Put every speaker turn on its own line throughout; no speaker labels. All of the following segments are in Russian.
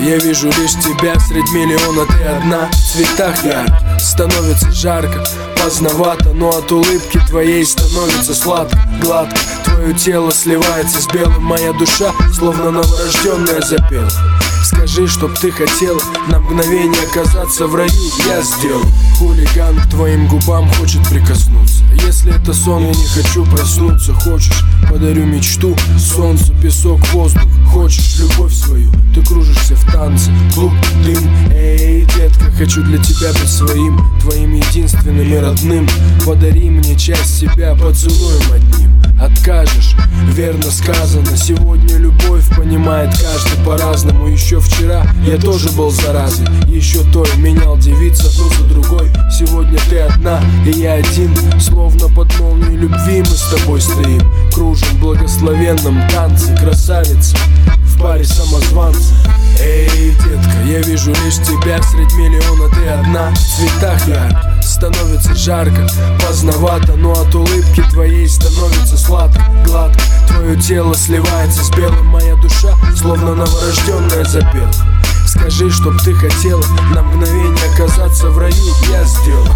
я вижу лишь тебя средь миллиона. Ты одна, в цветах ярких, становится жарко, поздновато, но от улыбки твоей становится сладко, гладко. Твое тело сливается с белым, моя душа словно новорожденная запела. Скажи, чтоб ты хотел на мгновение оказаться в раю, я сделаю. Хулиган к твоим губам хочет прикоснуться. Если это сон, я не хочу проснуться. Хочешь, подарю мечту, солнце, песок, воздух. Хочешь любовь свою, ты кружишься в танце, клуб, дым. Эй, детка, хочу для тебя быть своим, твоим единственным и родным. Подари мне часть себя поцелуем одним. Откажешь, верно сказано. Сегодня любовь понимает каждый по-разному. Еще вчера я тоже был заразой, еще той менял девиц одну за другой. Сегодня ты одна и я один, словно под молнией любви мы с тобой стоим. Кружим в благословенном танце, красавица в паре самозванца. Эй, детка, я вижу лишь тебя средь миллиона. Ты одна, в цветах ярких, становится жарко, поздновато, но от улыбки твоей становится сладко, гладко. Твое тело сливается с белым, моя душа словно новорожденная запела. Скажи, чтоб ты хотела на мгновение оказаться в раю, я сделаю.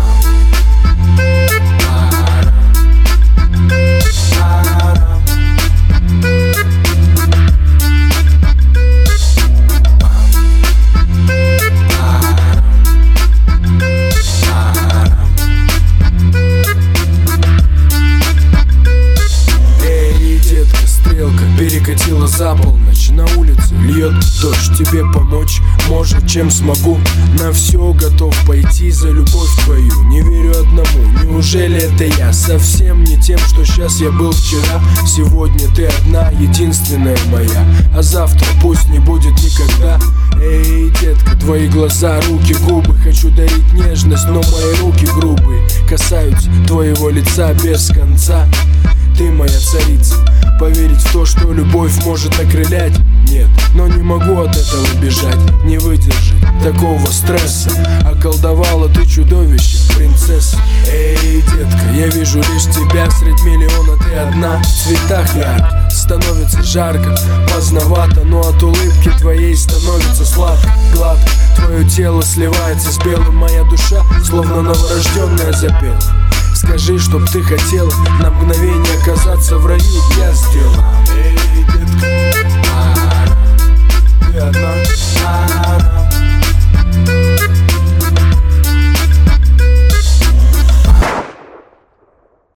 Перекатила за полночь, на улице льет дождь. Тебе помочь, может, чем смогу. На все готов пойти за любовь твою. Не верю одному, неужели это я? Совсем не тем, что сейчас я был вчера. Сегодня ты одна, единственная моя, а завтра пусть не будет никогда. Эй, детка, твои глаза, руки, губы. Хочу дарить нежность, но мои руки грубые касаются твоего лица без конца. Ты моя царица. Поверить в то, что любовь может окрылять, нет, но не могу от этого бежать. Не выдержать такого стресса. Околдовала ты чудовище, принцесса. Эй, детка, я вижу лишь тебя средь миллиона. Ты одна, в цветах ярких, становится жарко, поздновато, но от улыбки твоей становится сладко, гладко. Твое тело сливается с белым, моя душа словно новорожденная запела. Скажи, чтоб ты хотела на мгновение оказаться в раю,